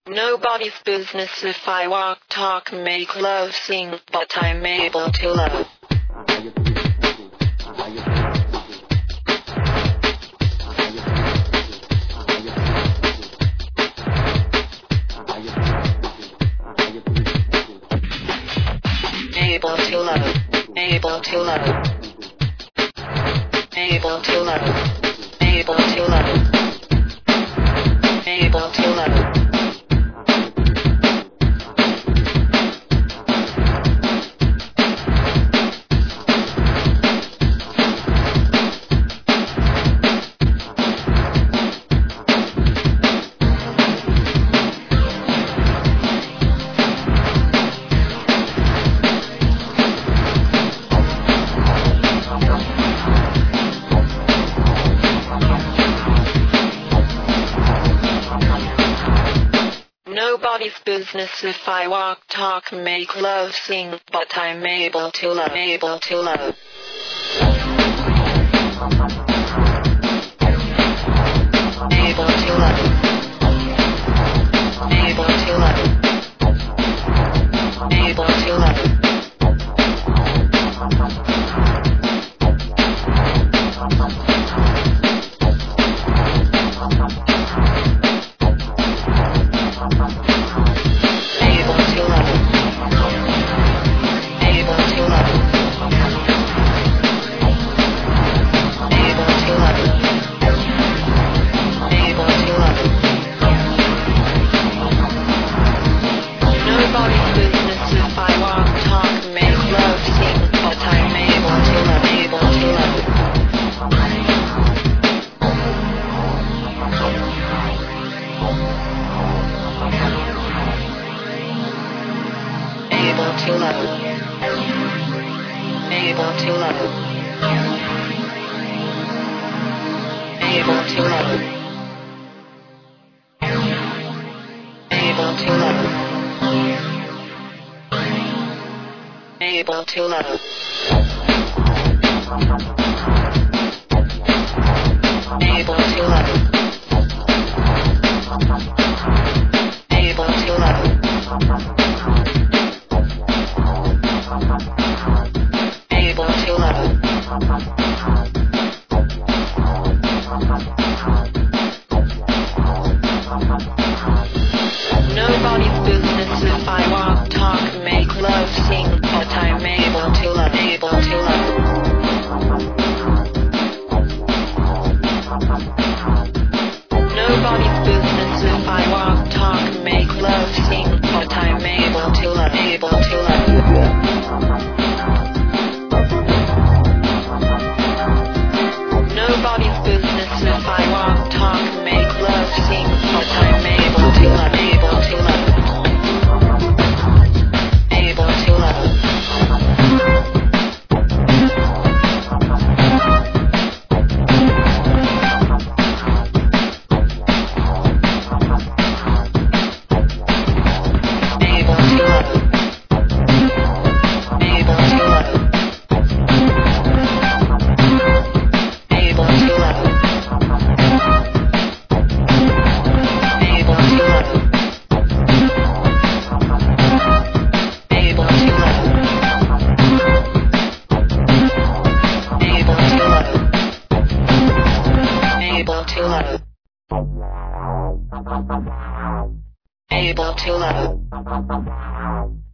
Nobody's business if I walk, talk, make love, sing, but I'm able to love. Able to love, able to love, able to love, able to love, able to love. Nobody's business if I walk, talk, make love, sing, but I'm able to love, able to love. Able to love. Able to love. Able to love. To love, able to love, able to love, able to love, able to love, able to love, able to love. Nobody's business if I walk, talk, make love, sing, but I'm able to love, able to love. Nobody's business if I walk, talk, make love, sing, but I'm able to love, able to love. Nobody's business if I walk, talk, make love, sing, but I'm able to love, able to love, able to love, able to love, able to love. Able to love.